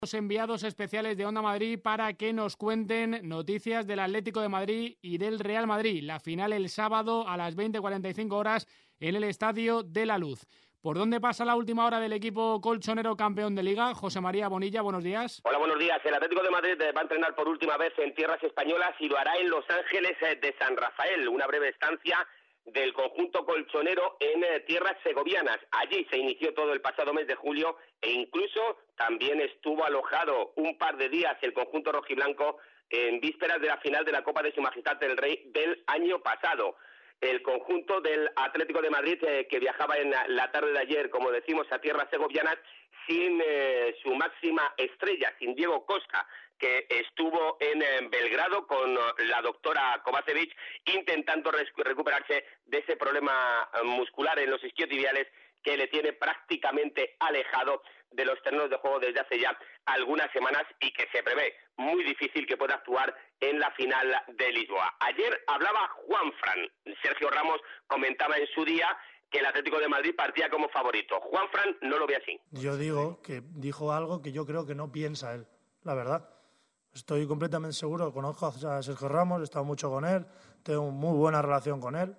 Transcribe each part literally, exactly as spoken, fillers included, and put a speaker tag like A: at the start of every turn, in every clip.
A: Los enviados especiales de Onda Madrid para que nos cuenten noticias del Atlético de Madrid y del Real Madrid. La final el sábado a las veinte cuarenta y cinco horas en el Estadio de la Luz. ¿Por dónde pasa la última hora del equipo colchonero campeón de Liga? José María Bonilla, buenos días.
B: Hola, buenos días. El Atlético de Madrid va a entrenar por última vez en tierras españolas y lo hará en Los Ángeles de San Rafael. Una breve estancia del conjunto colchonero en eh, tierras segovianas. Allí se inició todo el pasado mes de julio e incluso también estuvo alojado un par de días el conjunto rojiblanco en vísperas de la final de la Copa de Su Majestad el Rey del año pasado. El conjunto del Atlético de Madrid eh, que viajaba en la tarde de ayer, como decimos, a tierras segovianas sin eh, su máxima estrella, sin Diego Costa, que estuvo en, en Belgrado con la doctora Kovacevic intentando res- recuperarse de ese problema muscular en los isquiotibiales que le tiene prácticamente alejado de los terrenos de juego desde hace ya algunas semanas y que se prevé muy difícil que pueda actuar en la final de Lisboa. Ayer hablaba Juanfran. Sergio Ramos comentaba en su día que el Atlético de Madrid partía como favorito. Juanfran no lo ve así.
C: Yo digo que dijo algo que yo creo que no piensa él, la verdad. Estoy completamente seguro, conozco a Sergio Ramos, he estado mucho con él, tengo muy buena relación con él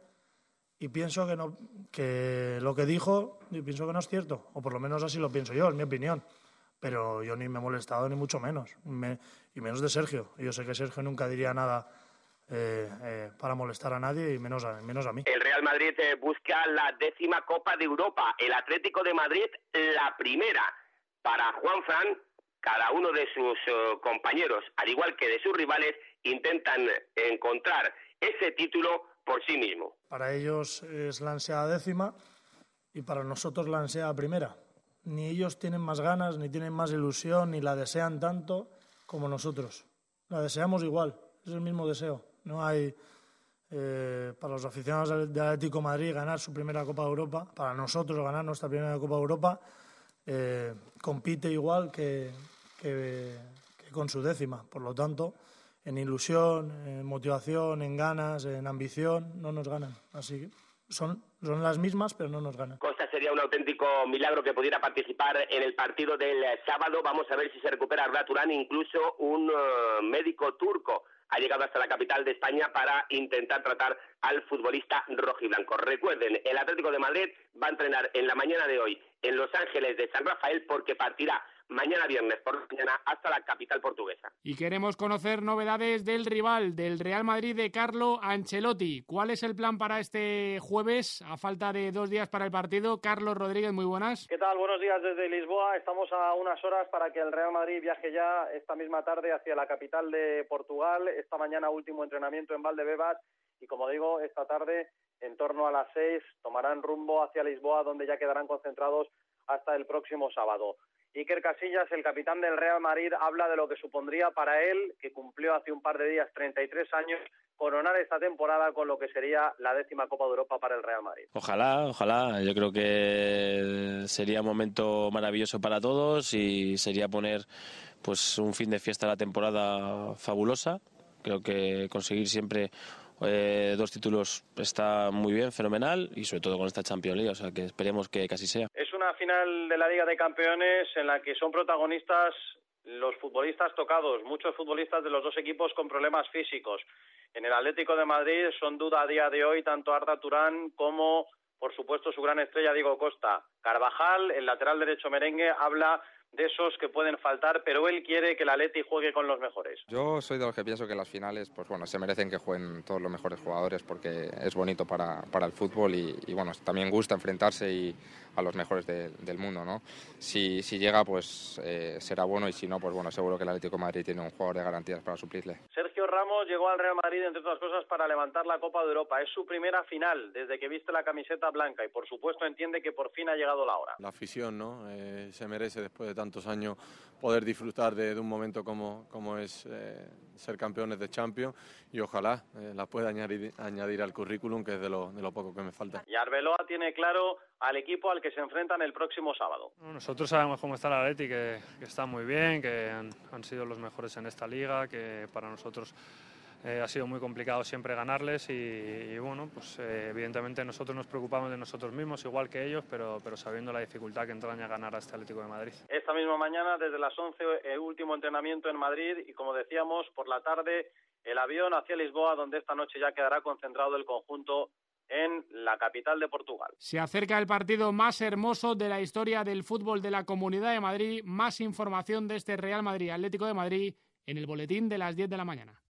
C: y pienso que no, que lo que dijo, pienso que no es cierto, o por lo menos así lo pienso yo, es mi opinión. Pero yo ni me he molestado, ni mucho menos, me, y menos de Sergio. Yo sé que Sergio nunca diría nada eh, eh, para molestar a nadie y menos a, menos a mí.
B: El Real Madrid eh, busca la décima Copa de Europa, el Atlético de Madrid la primera. Para Juanfran, cada uno de sus uh, compañeros, al igual que de sus rivales, intentan encontrar ese título por sí mismo.
C: Para ellos es la ansiada décima y para nosotros la ansiada primera. Ni ellos tienen más ganas, ni tienen más ilusión, ni la desean tanto como nosotros. La deseamos igual, es el mismo deseo. No hay, eh, para los aficionados del Atlético de Madrid, ganar su primera Copa de Europa, para nosotros ganar nuestra primera Copa de Europa, eh, compite igual que, que, que con su décima. Por lo tanto, en ilusión, en motivación, en ganas, en ambición, no nos ganan. Así que son, son las mismas, pero no nos ganan.
B: Costa sería un auténtico milagro que pudiera participar en el partido del sábado. Vamos a ver si se recupera Arda Turán, incluso un uh, médico turco ha llegado hasta la capital de España para intentar tratar al futbolista rojiblanco. Recuerden, el Atlético de Madrid va a entrenar en la mañana de hoy en Los Ángeles de San Rafael porque partirá mañana viernes por la mañana hasta la capital portuguesa.
A: Y queremos conocer novedades del rival, del Real Madrid de Carlo Ancelotti. ¿Cuál es el plan para este jueves, a falta de dos días para el partido? Carlos Rodríguez, muy buenas.
D: ¿Qué tal? Buenos días desde Lisboa. Estamos a unas horas para que el Real Madrid viaje ya esta misma tarde hacia la capital de Portugal. Esta mañana último entrenamiento en Valdebebas y, como digo, esta tarde en torno a las seis tomarán rumbo hacia Lisboa, donde ya quedarán concentrados hasta el próximo sábado. Iker Casillas, el capitán del Real Madrid, habla de lo que supondría para él, que cumplió hace un par de días treinta y tres años, coronar esta temporada con lo que sería la décima Copa de Europa para el Real Madrid.
E: Ojalá, ojalá. Yo creo que sería un momento maravilloso para todos y sería poner pues un fin de fiesta a la temporada fabulosa. Creo que conseguir siempre Eh, dos títulos está muy bien, fenomenal, y sobre todo con esta Champions League, o sea que esperemos que casi sea.
D: Es una final de la Liga de Campeones en la que son protagonistas los futbolistas tocados, muchos futbolistas de los dos equipos con problemas físicos. En el Atlético de Madrid son duda a día de hoy tanto Arda Turán como, por supuesto, su gran estrella Diego Costa. Carvajal, el lateral derecho merengue, habla de esos que pueden faltar, pero él quiere que el Atleti juegue con los mejores.
F: Yo soy de los que pienso que las finales, pues bueno, se merecen que jueguen todos los mejores jugadores porque es bonito para, para el fútbol y, y bueno, también gusta enfrentarse y a los mejores de, del mundo, ¿no? Si, si llega, pues eh, será bueno y si no, pues bueno, seguro que el Atlético de Madrid tiene un jugador de garantías para suplirle.
D: Sergio Ramos llegó al Real Madrid, entre otras cosas, para levantar la Copa de Europa. Es su primera final desde que viste la camiseta blanca y, por supuesto, entiende que por fin ha llegado la hora.
G: La afición, ¿no? Eh, se merece, después de tantos años, poder disfrutar de, de un momento como, como es eh, ser campeones de Champions y ojalá eh, la pueda añadir, añadir al currículum, que es de lo, de lo poco que me falta.
D: Y Arbeloa tiene claro al equipo al que se enfrentan el próximo sábado.
H: Nosotros sabemos cómo está el Atleti, que, que está muy bien, que han, han sido los mejores en esta liga, que para nosotros Eh, ha sido muy complicado siempre ganarles y, y bueno, pues eh, evidentemente nosotros nos preocupamos de nosotros mismos, igual que ellos, pero, pero sabiendo la dificultad que entraña ganar a este Atlético de Madrid.
D: Esta misma mañana, desde las once, el último entrenamiento en Madrid y, como decíamos, por la tarde el avión hacia Lisboa, donde esta noche ya quedará concentrado el conjunto en la capital de Portugal.
A: Se acerca el partido más hermoso de la historia del fútbol de la Comunidad de Madrid. Más información de este Real Madrid Atlético de Madrid en el boletín de las diez de la mañana.